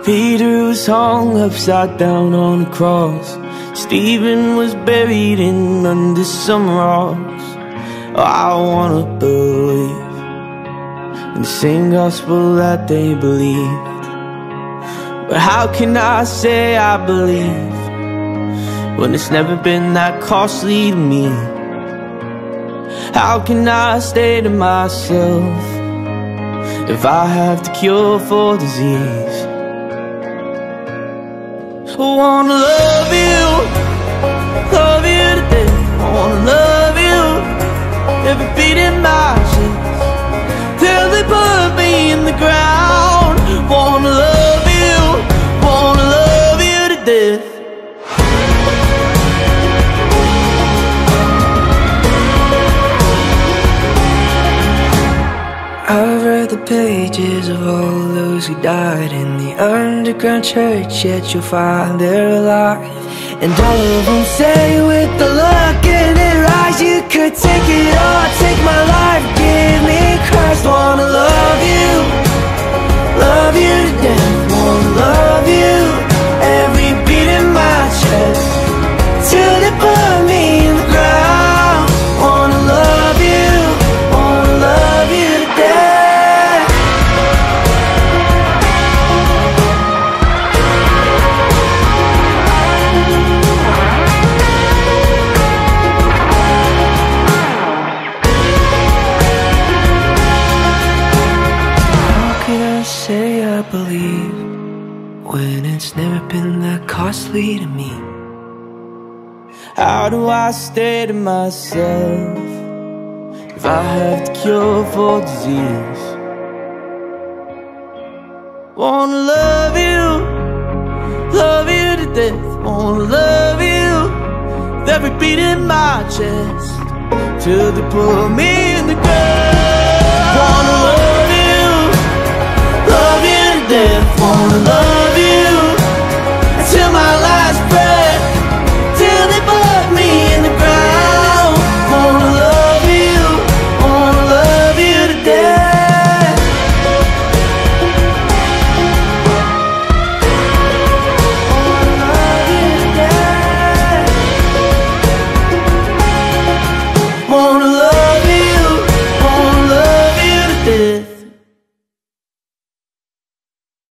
Peter was hung upside down on a cross. Stephen was buried in under some rocks. Oh, I wanna believe in the same gospel that they believed. But how can I say I believe when it's never been that costly to me? How can I stay to myself if I have the cure for disease? I wanna love you to death. I wanna love you, every beat in my chest, till they put me in the ground. Wanna love you to death. I've read the pages of all those who died in the underground church, yet you'll find they're alive. And all of them say with the look in their eyes, you could take it all, take my life, give me Christ. Wanna love you to death. Wanna love you, every beat in my chest, till they put me in the ground. Wanna love you to death. How can I say I believe when it's never been that costly to me? How do I stay to myself if I have the cure for disease? Wanna love you to death. Wanna love you, with every beat in my chest, till they put me in the ground. Wanna love you to death. Wanna love you until my life